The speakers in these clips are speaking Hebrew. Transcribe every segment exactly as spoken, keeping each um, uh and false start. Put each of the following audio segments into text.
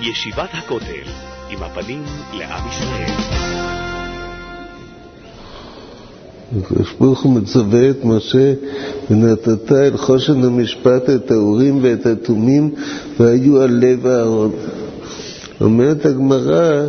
ישיבת הכותל, עם הפנים לעם ישראל. הקדוש ברוך הוא מצווה את משה, ונתת אל חושן המשפט את האורים ואת התומים והיו על לב אהרון. אומרת הגמרא,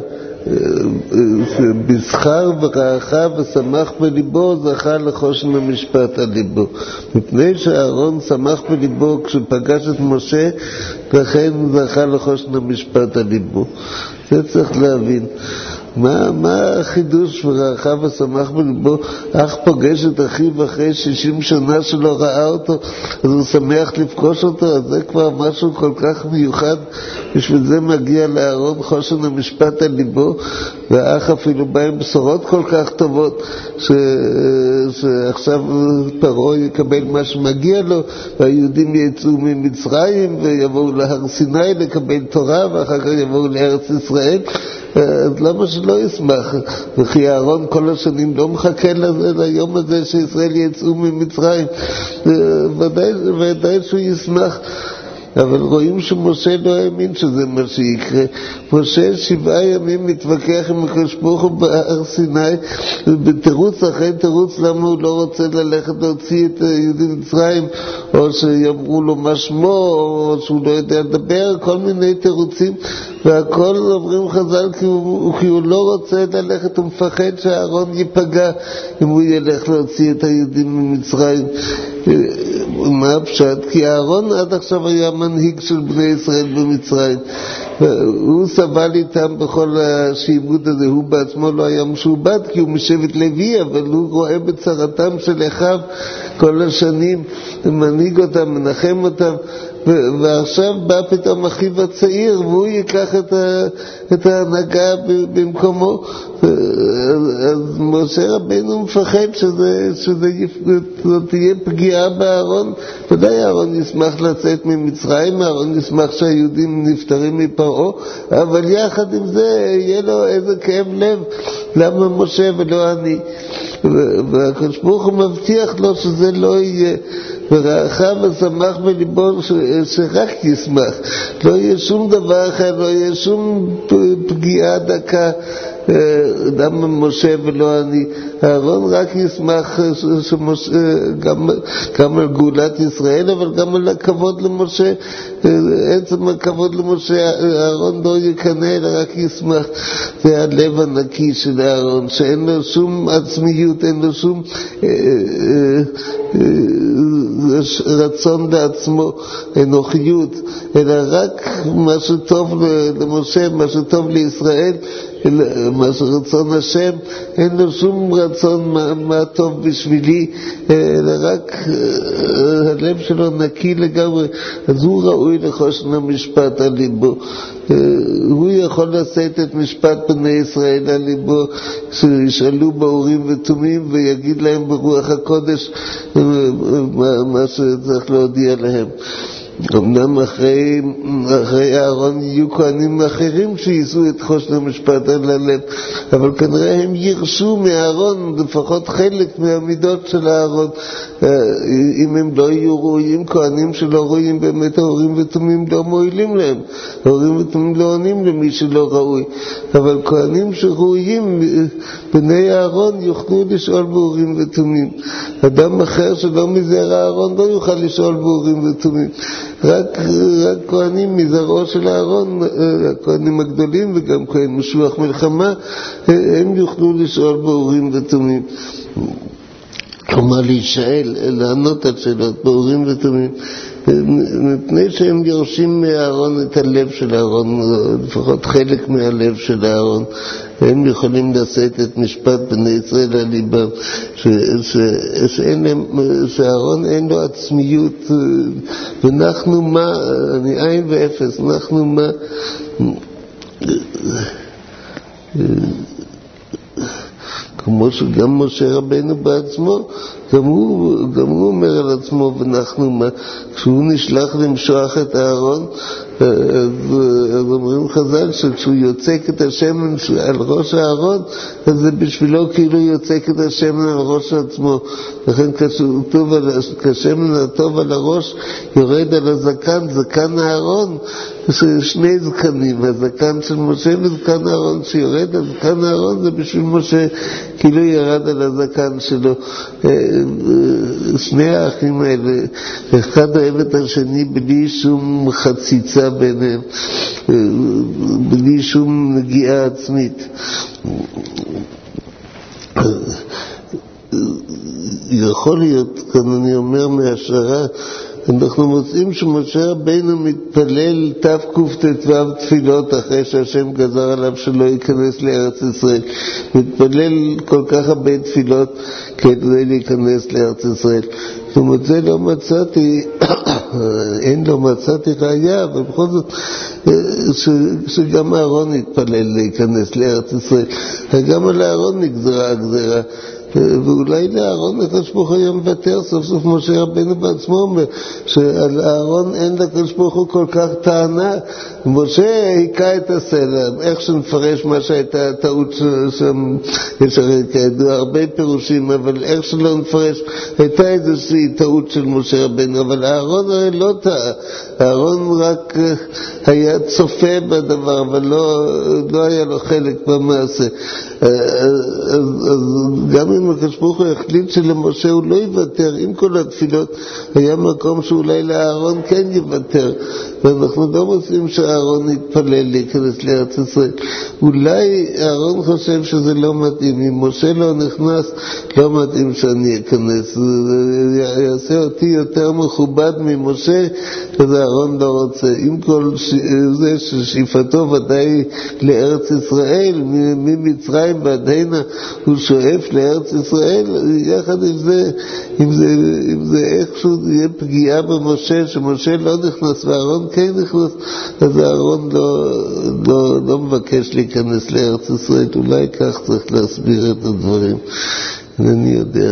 בזכר ורעך ושמח בליבו זכה לחושן המשפט על ליבו, מפני שאהרון שמח בליבו כשפגש את משה, לכן זכה לחושן המשפט על ליבו. זה צריך להבין. מה, מה החידוש ורעך ושמח בליבו? אח פוגש את אחיו אחרי שישים שנה שלא ראה אותו, אז הוא שמח לפגוש אותו, אז זה כבר משהו כל כך מיוחד. בשביל זה מגיע לאהרון חושן המשפט על ליבו, והאח אפילו בא עם בשורות כל כך טובות, ש... שעכשיו פרעה יקבל מה שמגיע לו, והיהודים יצאו ממצרים ויבואו להר סיני לקבל תורה, ואחר כך יבואו לארץ ישראל. אז למה שלא ישמח? וכי אהרון כל השנים לא מחכה ליום הזה שישראל יצאו ממצרים, ודאי, ודאי שהוא ישמח. אבל רואים שמשה לא האמין שזה מה שיקרה. משה שבעה ימים מתווכח עם הקדוש ברוך הוא בהר סיני, בתירוץ אחרי תירוץ למה הוא לא רוצה ללכת להוציא את יהודי מצרים, או שיאמרו לו מה שמו, או שהוא לא יודע לדבר, כל מיני תירוצים, והכל אומרים חז"ל כי הוא, כי הוא לא רוצה ללכת, הוא מפחד שהארון ייפגע אם הוא ילך להוציא את היהודים ממצרים. מה הפשט? כי הארון עד עכשיו היה מנהיג של בני ישראל במצרים, הוא סבל איתם בכל השיעבוד הזה. הוא בעצמו לא היה משועבד כי הוא משבט לוי, אבל הוא רואה בצרתם של אחיו כל השנים, מנהיג אותם, מנחם אותם, ועכשיו בא פתאום אחיו הצעיר והוא ייקח את, ה, את ההנהגה במקומו. אז משה רבינו מפחד שזה, שזה תהיה פגיעה באהרון. ודאי אהרון ישמח לצאת ממצרים, אהרון ישמח שהיהודים נפטרים מפרעה, אבל יחד עם זה יהיה לו איזה כאב לב, למה משה ולא אני? והקדוש ברוך הוא מבטיח לו שזה לא יהיה, ורעך ושמח בליבו שרק ישמח, לא יהיה שום דבר אחר, לא יהיה שום פגיעה דקה. למה משה ולא אני? אהרון רק ישמח שמשה, גם, גם על גאולת ישראל, אבל גם על הכבוד למשה. עצם הכבוד למשה אהרון לא יקנה אלא רק ישמח. זה הלב הנקי של אהרון, שאין לו שום עצמיות, אין לו שום רצון לעצמו, אנוכיות, אלא רק מה שטוב למשה, מה שטוב לישראל, מה שרצון השם. אין לו שום רצון מה, מה טוב בשבילי, אלא רק הלב שלו נקי לגמרי. אז הוא ראוי לחושן המשפט על ליבו. הוא יכול לשאת את משפט בני ישראל על ליבו, שישאלו באורים ותומים ויגיד להם ברוח הקודש מה, מה שצריך להודיע להם. אמנם אחרי, אחרי אהרון יהיו כהנים אחרים שיעשו את חושן המשפט על הלב, אבל כנראה הם ירשו מאהרון לפחות חלק מהמידות של אהרון. אם הם לא יהיו ראויים, כהנים שלא רואים באמת, ההורים ותומים לא מועילים להם, ההורים ותומים לא עונים למי שלא ראוי, אבל כהנים שראויים, בני אהרון, יוכלו לשאול בהורים ותומים. אדם אחר שלא מזרע אהרון לא יוכל לשאול בהורים ותומים. רק, רק כהנים מזרעו של אהרון, הכהנים הגדולים וגם כהן משוח מלחמה, הם יוכלו לשאול בהורים ותומים. כלומר להישאל, לענות על שאלות בהורים ותומים, מפני שהם יורשים מאהרון את הלב של אהרון, לפחות חלק מהלב של אהרון. הם יכולים לשאת את משפט בני ישראל על ליבם, שאהרון אין לו עצמיות, ואנחנו מה? אני עין ואפס, אנחנו מה? כמו שגם משה רבינו בעצמו, גם הוא, גם הוא אומר על עצמו, ואנחנו מה? כשהוא נשלח למשוח את אהרון, אז, אז אומרים חז"ל שכשהוא יוצק את השמן על ראש הארון, אז זה בשבילו כאילו יוצק את השמן על ראש עצמו. לכן כשהשמן הטוב על הראש יורד על הזקן, זקן הארון, שני זקנים, הזקן של משה וזקן הארון שיורד, הזקן הארון זה בשביל משה כאילו ירד על הזקן שלו. שני האחים האלה, אחד אוהב את השני בלי שום חציצה ביניהם, בלי שום נגיעה עצמית. יכול להיות, כאן אני אומר מהשערה, אנחנו מוצאים שמשה רבינו מתפלל תק"ט"ו תפילות אחרי שהשם גזר עליו שלא ייכנס לארץ ישראל. מתפלל כל כך הרבה תפילות כדי להיכנס לארץ ישראל. ומוצא לא מצאתי, אין לא מצאתי ראיה, אבל בכל זאת ש, שגם אהרון התפלל להיכנס לארץ ישראל. וגם על אהרון נגזרה הגזרה. ואולי לאהרון הקדוש ברוך הוא היה מוותר. סוף סוף משה רבינו בעצמו אומר שעל אהרון אין לקדוש ברוך הוא כל כך טענה. משה היכה את הסלע, איך שנפרש מה שהייתה טעות שם, יש הרי כידוע הרבה פירושים, אבל איך שלא נפרש הייתה איזושהי טעות של משה רבינו, אבל אהרון הרי לא טעה. אהרון רק היה צופה בדבר, אבל לא, לא היה לו חלק במעשה. אז, אז גם אם הקדוש ברוך הוא החליט שלמשה הוא לא יוותר, עם כל התפילות היה מקום שאולי לאהרון כן יוותר, ואנחנו לא מוצאים שאהרון יתפלל להיכנס לארץ ישראל. אולי אהרון חושב שזה לא מתאים, אם משה לא נכנס לא מתאים שאני אכנס, יעשה אותי יותר מכובד ממשה, אז אהרון לא רוצה. עם כל זה ששאיפתו ודאי לארץ ישראל, ממצרים ועד הנה הוא שואף לארץ ישראל, יחד עם זה, אם זה, אם זה איכשהו יהיה פגיעה במשה, שמשה לא נכנס ואהרון כן נכנס, אז אהרון לא, לא, לא מבקש להיכנס לארץ ישראל. אולי כך צריך להסביר את הדברים, אני יודע.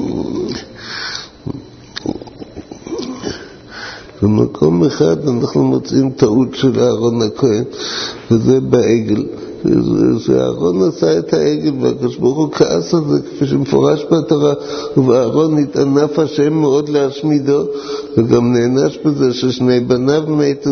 במקום אחד אנחנו מוצאים טעות של אהרון הכהן, וזה בעגל. שאהרון עשה את העגל והקדוש ברוך הוא כעס על זה, כפי שמפורש בתורה, ובאהרון נתענף השם מאוד להשמידו, וגם נענש בזה ששני בניו מתו.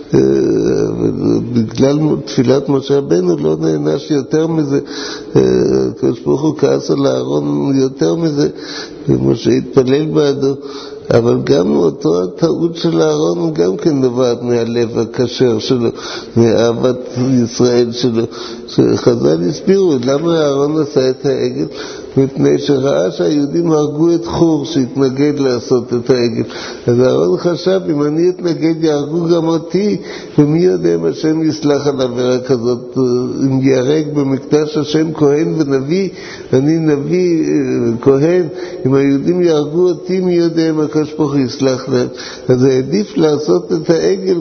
בגלל תפילת משה רבינו לא נענש יותר מזה, הקדוש ברוך הוא כעס על אהרון יותר מזה, ומשה התפלל בעדו. אבל גם אותו הטעות של אהרון גם כן נובעת מהלב הכשר שלו, מאהבת ישראל שלו. שחז"ל הסבירו למה אהרון עשה את העגל, מפני שראה שהיהודים הרגו את חור שהתנגד לעשות את העגל. אז אהרון חשב, אם אני אתנגד יהרגו גם אותי, ומי יודע אם השם יסלח על עבירה כזאת. אם יהרג במקדש השם כהן ונביא, אני נביא כהן, אם היהודים יהרגו אותי, מי יודע אם הקדוש ברוך הוא יסלח להם. אז העדיף לעשות את העגל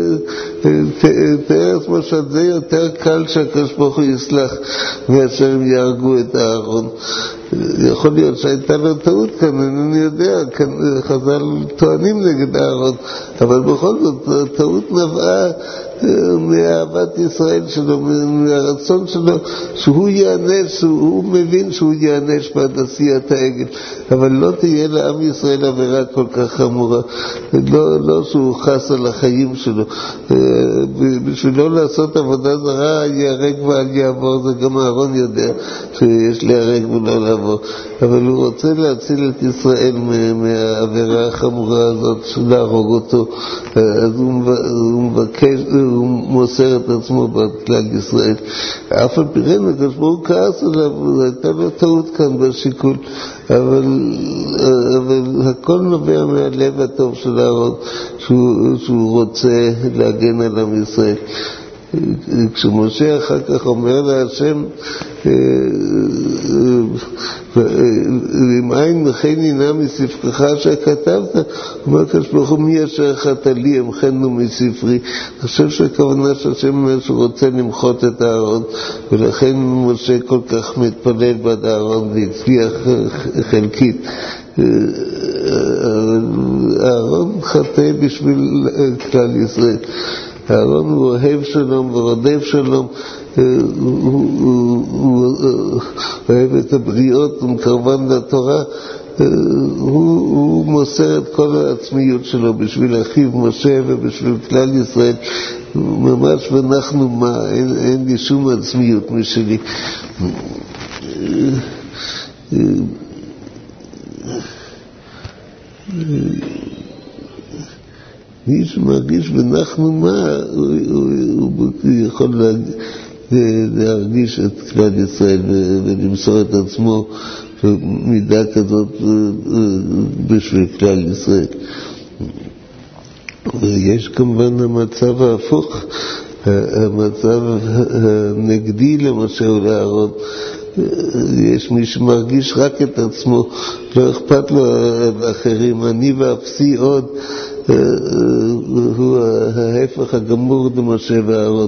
תאר עצמו שזה יותר קל שהקדוש ברוך הוא יסלח מאשר הם יהרגו את אהרון. יכול להיות שהייתה לו טעות כאן, אני יודע, חז"ל טוענים נגד אהרון, אבל בכל זאת הטעות נבעה מאהבת ישראל שלו, מהרצון שלו שהוא יענש, הוא מבין שהוא יענש בעד עשיית העגל, אבל לא תהיה לעם ישראל עבירה כל כך חמורה, לא, לא שהוא חס על החיים שלו. בשביל לא לעשות עבודה זרה יהרג ואל יעבור, זה גם אהרון יודע שיש להיהרג ולא לעבור, אבל הוא רוצה להציל את ישראל מהעבירה החמורה הזאת של להרוג אותו, אז הוא מבקש, הוא מוסר את עצמו בכלל ישראל. אף על פי כן הקדוש ברוך הוא כעס עליו, הייתה לו טעות כאן בשיקול, אבל, אבל הכל נובע מהלב הטוב של אהרון, שהוא, שהוא רוצה להגן על עם ישראל. כשמשה אחר כך אומר להשם, אם אין וכן נינה מספרך שכתבת, אומר הקדוש ברוך הוא, מי אשר חטא לי המחנו מספרי. אני חושב שהכוונה שהשם אומר שהוא רוצה למחות את אהרון, ולכן משה כל כך מתפלל בעד אהרון והצליח חלקית. אהרון חטא בשביל כלל ישראל. אהרון הוא אוהב שלום ורודף שלום, הוא אוהב את הבריאות ומקרבן לתורה, הוא מוסר את כל העצמיות שלו בשביל אחיו משה ובשביל כלל ישראל, ממש ואנחנו מה, אין, אין לי שום עצמיות משלי. מי שמרגיש ואנחנו מה, הוא, הוא, הוא יכול להרגיש את כלל ישראל ולמסור את עצמו מידה כזאת בשביל כלל ישראל. ויש כמובן המצב ההפוך, המצב הנגדי למשה ולאהרון. יש מי שמרגיש רק את עצמו, לא אכפת לו לאחרים, אני ואפסי עוד, הוא ההפך הגמור למשה ואהרון.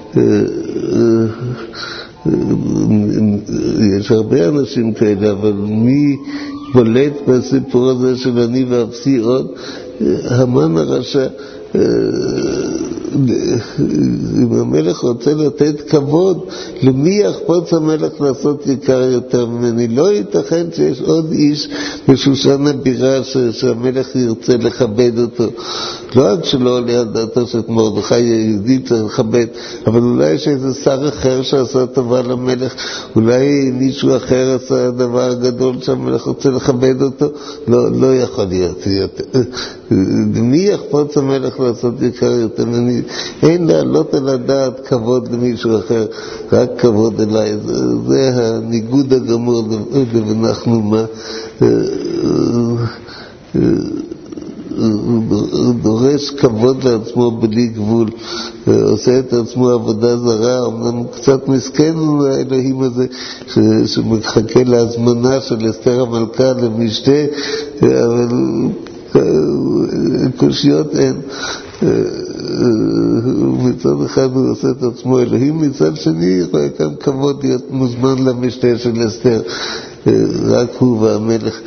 יש הרבה אנשים כאלה, אבל מי בולט בסיפור הזה של אני ואפסי עוד? המן הרשע. אם המלך רוצה לתת כבוד, למי יחפוץ המלך לעשות יקר יותר ממני? לא ייתכן שיש עוד איש בשושן הבירה שהמלך ירצה לכבד אותו. לא רק שלא עולה על דעתו שאת מרדכי היהודי צריך לכבד, אבל אולי יש איזה שר אחר שעשה טובה למלך, אולי מישהו אחר עשה דבר גדול שהמלך רוצה לכבד אותו. לא, לא יכול להיות יותר. למי יחפוץ המלך לעשות יקר יותר ממני? אין לעלות על הדעת כבוד למישהו אחר, רק כבוד אליי. זה, זה הניגוד הגמור ואנחנו מה. הוא דורש כבוד לעצמו בלי גבול, עושה את עצמו עבודה זרה. אמנם קצת מסכן האלוהים הזה שמחכה להזמנה של אסתר המלכה למשתה, אבל קושיות אין. מצד אחד הוא עושה את עצמו אלוהים, מצד שני רואה כאן כבוד להיות מוזמן למשתה של אסתר, רק הוא והמלך.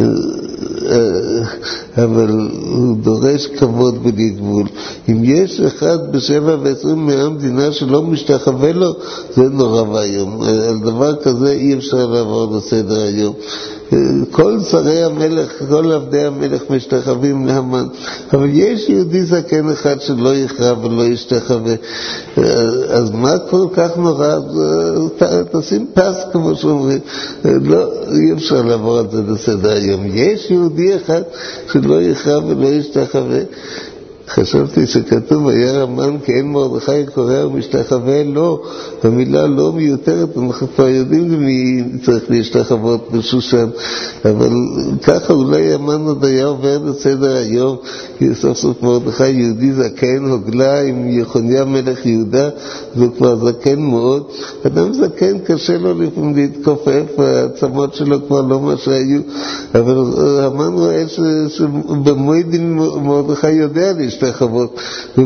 אבל הוא דורש כבוד בלי גבול. אם יש אחד בשבע ועשרים מהמדינה שלא משתחווה לו, זה נורא והיום. על דבר כזה אי אפשר לעבור לסדר היום. כל שרי המלך, כל עבדי המלך משתחווים להמן, אבל יש יהודי זקן אחד שלא יכרע ולא ישתחווה. אז מה כל כך נורא? תשים פס כמו שאומרים. לא, אי אפשר לעבור על זה לסדר היום. יש יהודי אחד שלא יכרע ולא ישתחווה. חשבתי שכתוב היה המן כי אין מרדכי קורא ומשתחווה לא, המילה לא מיותרת, אנחנו כבר יודעים למי צריך להשתחוות בשושן, אבל ככה אולי המן עוד היה עובר לסדר היום, כי סוף סוף מרדכי יהודי זקן, הוגלה עם יחוניה מלך יהודה, והוא כבר זקן מאוד. אדם זקן קשה לו לפעמים להתכופף, העצמות שלו כבר לא מה שהיו, אבל המן רואה שבמועדים מרדכי יודע להשתחוות, להשתחוות,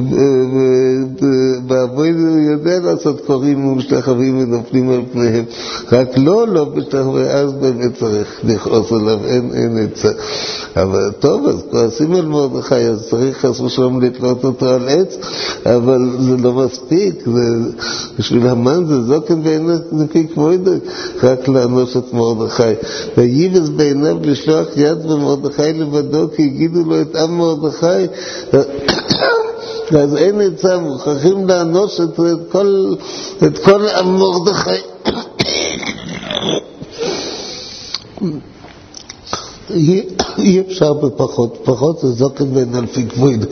בעבוד הוא יודע לעשות קוראים ומשתחווים ונופלים על פניהם, רק לא לא משתחווה, אז באמת צריך לכעוס עליו, אין, אין עצה. אבל טוב, אז כועסים על מרדכי, אז צריך חס ושלום לתלות אותו על עץ, אבל זה לא מספיק, זה, בשביל המן זה זוקן ואין נפיק מוידק, רק לענוש את מרדכי. ויבז בעיניו לשלוח יד במרדכי לבדו, כי הגידו לו את עם מרדכי, אז אין עצה, מוכרחים לענוש את כל, את כל עם מרדכי. אי אפשר בפחות, פחות זה זוקן ואין אלפי כבוד.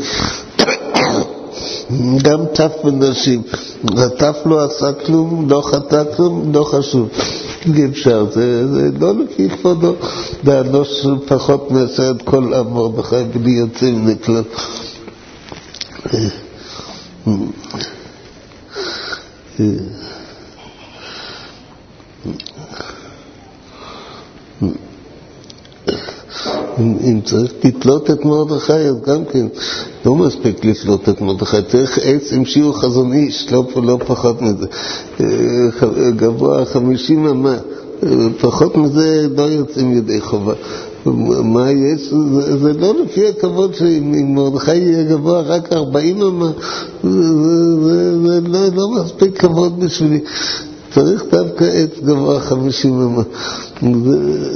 גם טף ונשים, הטף לא עשה כלום, לא חטא כלום, לא חשוב. אי אפשר, זה, זה לא לפי כבודו, לענוש פחות מאשר את כל עם מרדכי בלי יוצא מן הכלל. אם צריך לתלות את מרדכי, אז גם כן לא מספיק לתלות את מרדכי, צריך עץ עם שיעור חזון איש, לא, לא פחות מזה, גבוה חמישים אמה, פחות מזה לא יוצאים ידי חובה. מה יש? זה, זה לא לפי הכבוד שאם מרדכי יהיה גבוה רק ארבעים אמה, זה, זה, זה לא, לא מספיק כבוד בשבילי. צריך דווקא עץ גבוה חמישים אמה. זה,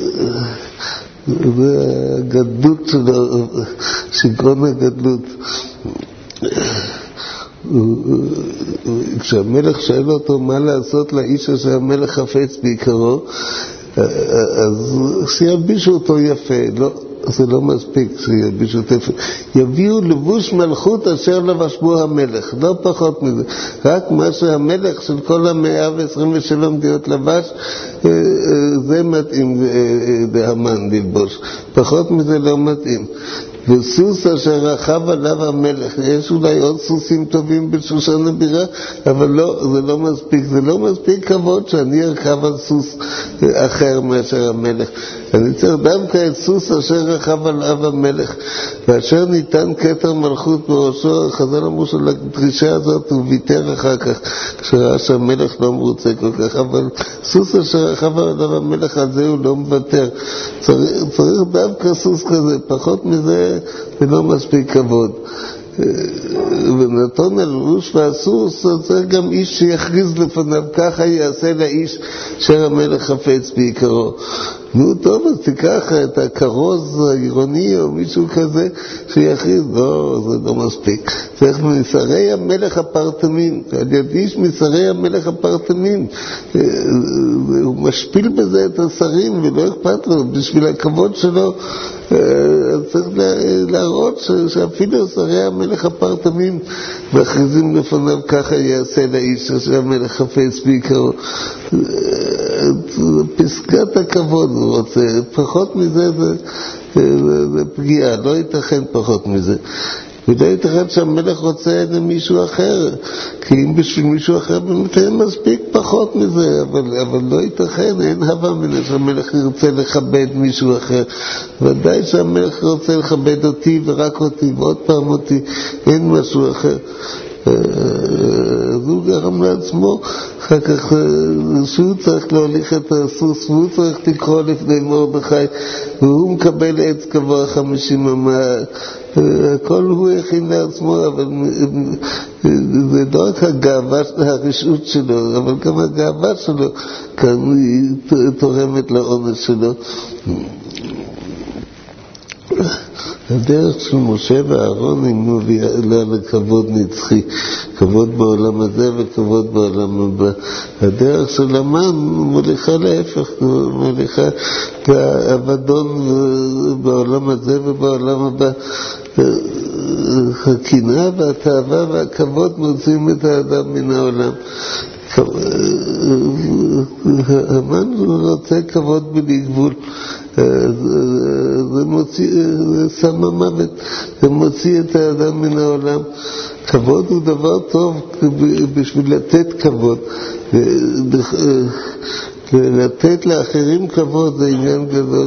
זה הגדלות שלו, שיכרון הגדלות. כשהמלך שואל אותו מה לעשות לאיש שהמלך חפץ בעיקרו, אז שילבישו אותו יפה, לא, זה לא מספיק שילבישו אותו יפה, יביאו לבוש מלכות אשר לבש בו המלך, לא פחות מזה, רק מה שהמלך של כל המאה ועשרים ושבע מדינות לבש, זה מתאים להמן ללבוש, פחות מזה לא מתאים. וסוס אשר רכב עליו המלך, יש אולי עוד סוסים טובים בשושן הבירה, אבל לא, זה לא מספיק, זה לא מספיק כבוד שאני ארכב על סוס אחר מאשר המלך. אני צריך דווקא את סוס אשר רכב עליו המלך, ואשר ניתן כתר מלכות בראשו, חז"ל אמרו של הדרישה הזאת הוא ויתר אחר כך, כשראה שהמלך לא מרוצה כל כך, אבל סוס אשר רכב עליו המלך, על זה הוא לא מוותר. צריך, צריך דווקא סוס כזה, פחות מזה זה לא מספיק כבוד. ונתון הלבוש והסוס, צריך גם איש שיכריז לפניו, ככה יעשה לאיש אשר המלך חפץ בעיקרו. נו טוב, אז תיקח את הכרוז העירוני או מישהו כזה שיכריז, לא, זה לא מספיק. צריך משרי המלך הפרטמים, על יד איש משרי המלך הפרטמים, הוא משפיל בזה את השרים ולא אכפת לו, בשביל הכבוד שלו צריך להראות שאפילו שרי המלך הפרטמים מכריזים לפניו, ככה יעשה לאיש שהמלך חפץ בעיקרו. פסקת הכבוד הוא רוצה, פחות מזה זה, זה, זה פגיעה, לא ייתכן פחות מזה. ולא ייתכן שהמלך רוצה למישהו אחר, כי אם בשביל מישהו אחר באמת אין מספיק פחות מזה, אבל, אבל לא ייתכן, אין הווה מן שהמלך ירצה לכבד מישהו אחר. ודאי שהמלך רוצה לכבד אותי ורק אותי ועוד פעם אותי, אין משהו אחר. אז הוא גרם לעצמו אחר כך שהוא צריך להוליך את הסוס והוא צריך לקרוא לפני מרדכי והוא מקבל עץ גבוה חמישים אמה, הכל הוא הכין לעצמו, אבל זה לא רק הגאווה, הרשעות שלו, אבל גם הגאווה שלו כאן היא תורמת לעונש שלו. הדרך של משה ואהרון היא מובילה לכבוד נצחי, כבוד בעולם הזה וכבוד בעולם הבא. הדרך של המן מוליכה להפך, מוליכה לאבדון בעולם הזה ובעולם הבא. הקנאה והתאווה והכבוד מוציאים את האדם מן העולם. המן רוצה כבוד בלי גבול, זה מוציא, זה שם המוות, זה מוציא את האדם מן העולם. כבוד הוא דבר טוב בשביל לתת כבוד, לתת לאחרים כבוד זה עניין גדול.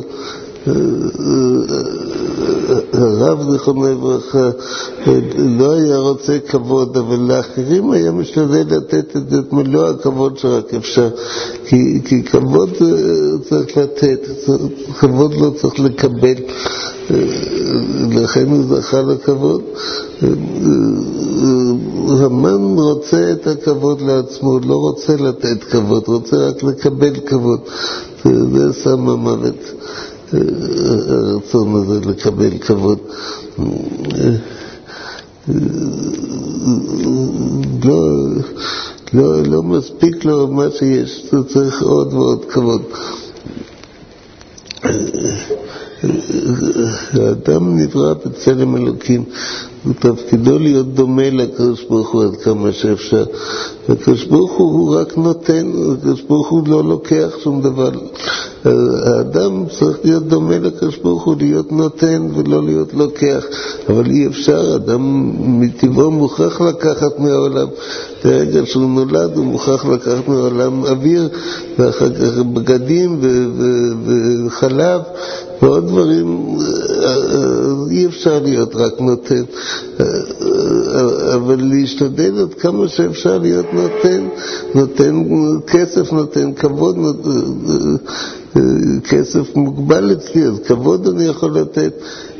הרב זיכרונו לברכה לא היה רוצה כבוד, אבל לאחרים היה משתדל לתת את מלוא הכבוד שרק אפשר, כי, כי כבוד צריך לתת, כבוד לא צריך לקבל, לכן הוא זכה לכבוד. המן רוצה את הכבוד לעצמו, לא רוצה לתת כבוד, רוצה רק לקבל כבוד, זה שם המוות. הרצון הזה לקבל כבוד. לא, לא, לא מספיק לו מה שיש, צריך עוד ועוד כבוד. האדם נברא בצלם אלוקים, ותפקידו להיות דומה לקדוש ברוך הוא עד כמה שאפשר. הקדוש ברוך הוא הוא רק נותן, הקדוש ברוך הוא לא לוקח שום דבר. האדם צריך להיות דומה לקדוש ברוך הוא, להיות נותן ולא להיות לוקח, אבל אי אפשר, אדם מטבעו מוכרח לקחת מהעולם. ברגע שהוא נולד הוא מוכרח לקחת מהעולם אוויר, ואחר כך בגדים וחלב ועוד דברים. אי אפשר להיות רק נותן, אבל להשתדל עד כמה שאפשר להיות נותן, נותן כסף, נותן כבוד, נותן, כסף מוגבל אצלי, אז כבוד אני יכול לתת,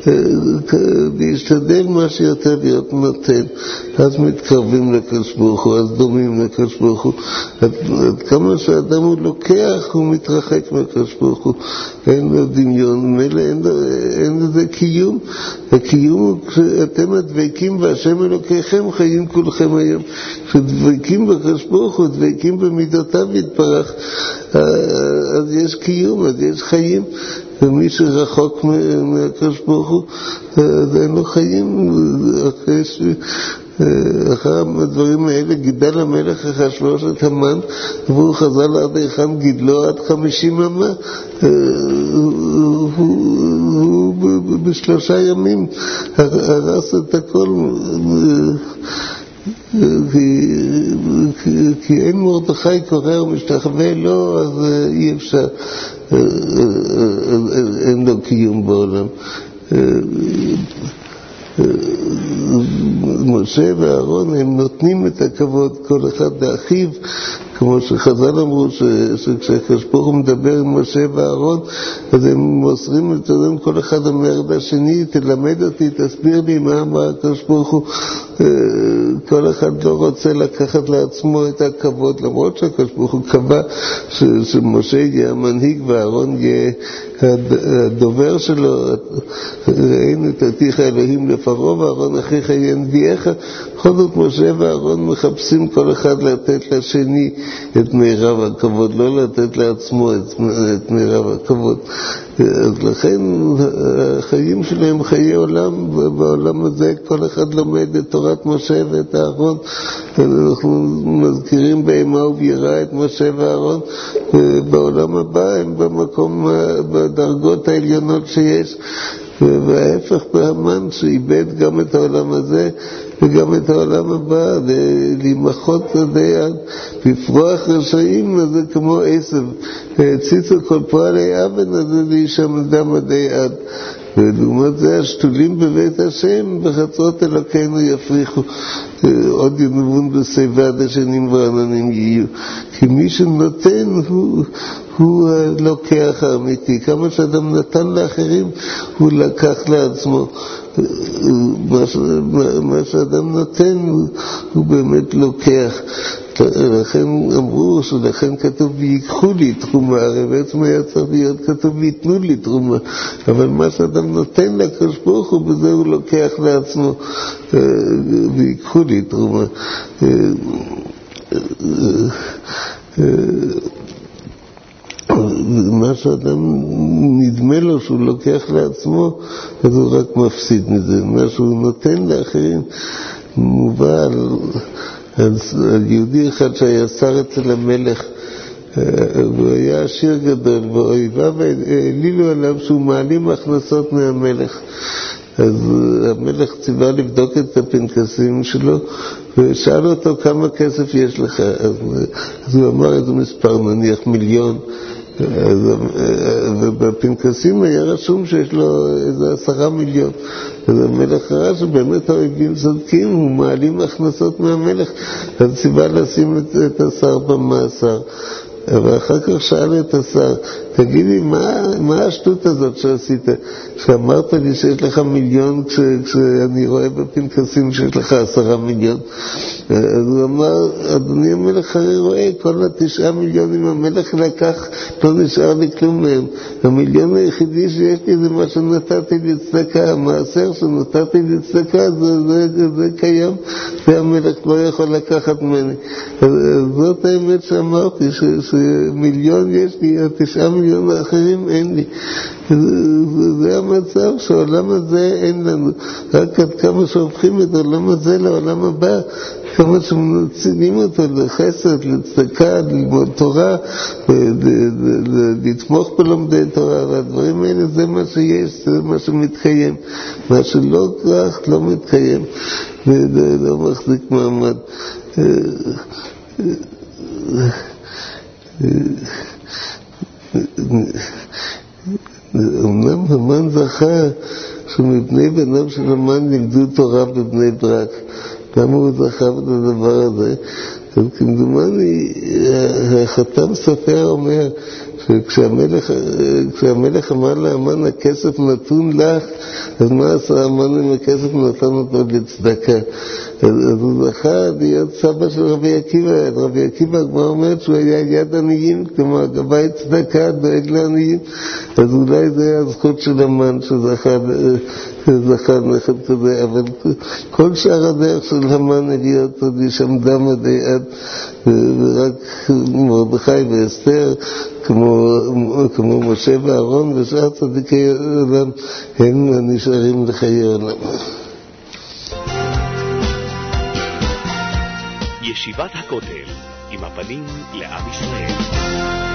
להשתדל מה שיותר להיות נותן. אז מתקרבים לקדוש ברוך הוא, אז דומים לקדוש ברוך הוא. עד, עד כמה שאדם הוא לוקח, הוא מתרחק מהקדוש ברוך הוא. אין לו דמיון, מלא, אין, אין לזה קיום. הקיום הוא כשאתם הדבקים והשם אלוקיכם חיים כולכם היום. כשדבקים בקדוש ברוך הוא, דבקים במידותיו יתברך, אז יש קיום, אז יש חיים. ומי שרחוק מהקדוש ברוך הוא, אז אין לו חיים. אחרי ש... אחר הדברים האלה גידל המלך אחשוורוש את המן, והוא חזר עד היכן גידלו עד חמישים אמה. הוא בשלושה ימים הרס את הכל, כי, כי, כי אין מרדכי קורא ומשתחווה לו, אז אי אפשר, אין לו קיום בעולם. משה ואהרון הם נותנים את הכבוד כל אחד לאחיו, כמו שחז"ל אמרו שכשהקדוש ברוך הוא מדבר עם משה ואהרון, אז הם מוסרים את זה, כל אחד אומר לשני, תלמד אותי, תסביר לי מה אמר הקדוש ברוך הוא. כל אחד לא רוצה לקחת לעצמו את הכבוד, למרות שהקדוש ברוך הוא קבע שמשה יהיה המנהיג ואהרון יהיה הדובר שלו. ראינו את עתיך אלוהים לפרעה ואהרון אחיך יהיה נביאך. בכל זאת משה ואהרון מחפשים כל אחד לתת לשני את מירב הכבוד, לא לתת לעצמו את, את מירב הכבוד. אז לכן החיים שלהם חיי עולם, ובעולם הזה כל אחד לומד את תורת משה ואת אהרון. אנחנו מזכירים באימה וביראה את משה ואהרון, ובעולם הבא הם במקום, בדרגות העליונות שיש. וההפך בהמן שאיבד גם את העולם הזה וגם את העולם הבא, ולמחות עדי עד, לפרוח רשעים, אז זה כמו עשב, ציצו כל פועלי אבן, אז זה להישם דם עדי עד. ולעומת זה השתולים בבית השם, בחצרות אלוקינו יפריחו, עוד ינבון בשיבה דשנים ועננים יהיו. כי מי שנותן הוא, הוא הלוקח האמיתי. כמה שאדם נתן לאחרים, הוא לקח לעצמו. מה, מה שאדם נותן הוא, הוא באמת לוקח. לכן אמרו, שלכן כתוב ויקחו לי תרומה, הרי בעצם היה צריך להיות כתוב ויתנו לי תרומה, אבל מה שאדם נותן לקדוש ברוך הוא, בזה הוא לוקח לעצמו, ויקחו לי תרומה. מה שאדם נדמה לו שהוא לוקח לעצמו, אז הוא רק מפסיד מזה. מה שהוא נותן לאחרים מובא על, על, על יהודי אחד שהיה שר אצל המלך, והוא היה עשיר גדול, ואויביו העלילו עליו שהוא מעלים הכנסות מהמלך. אז המלך ציווה לבדוק את הפנקסים שלו, ושאל אותו כמה כסף יש לך. אז, אז הוא אמר איזה מספר, נניח מיליון. אז, ובפנקסים היה רשום שיש לו איזה עשרה מיליון. אז המלך ראה שבאמת האויבים צודקים, הוא מעלים הכנסות מהמלך, אז ציווה לשים את, את השר במאסר. ואחר כך שאל את השר, תגידי, מה, מה השטות הזאת שעשית? שאמרת לי שיש לך מיליון כש, כשאני רואה בפנקסים שיש לך עשרה מיליון. אז הוא אמר, אדוני המלך, הרי רואה, כל התשעה מיליונים המלך לקח, לא נשאר לי כלום מהם. המיליון היחידי שיש לי זה מה שנתתי לצדקה, המעשר שנתתי לצדקה, זה, זה, זה, זה קיים, והמלך לא יכול לקחת ממני. אז זאת האמת שאמרתי, ש, שמיליון יש לי, התשעה מיליון האחרים אין לי. זה, זה המצב שהעולם הזה אין לנו. רק עד כמה שהופכים את העולם הזה לעולם הבא, כמה שמנצינים אותו לחסד, לצדקה, ללמוד תורה, לתמוך בלומדי תורה, והדברים האלה זה מה שיש, זה מה שמתקיים. מה שלא כך לא מתקיים, ולא מחזיק מעמד. אמנם המן זכה שמבני בניו של המן לימדו תורה בבני ברק. למה הוא זכה את הדבר הזה? אז כמדומני, החתם סופר אומר כשהמלך, כשהמלך אמר לאמן, הכסף נתון לך, אז מה עשה אמן עם הכסף? נתן אותו לצדקה. אז, אז הוא זכה להיות סבא של רבי עקיבא. רבי עקיבא כבר אומרת שהוא היה יד עניים, כלומר גבאי צדקה, דואג לעניים. אז אולי זה היה הזכות של אמן שזכה זכה נכד כזה, אבל כל שאר הדרך של המן הביא אותו לשעמדה מדי עד, ורק מרדכי ואסתר, כמו, כמו משה ואהרון ושאר צדיקי עולם, הם נשארים לחיי עולם. ישיבת הכותל, עם הפנים לעם ישראל.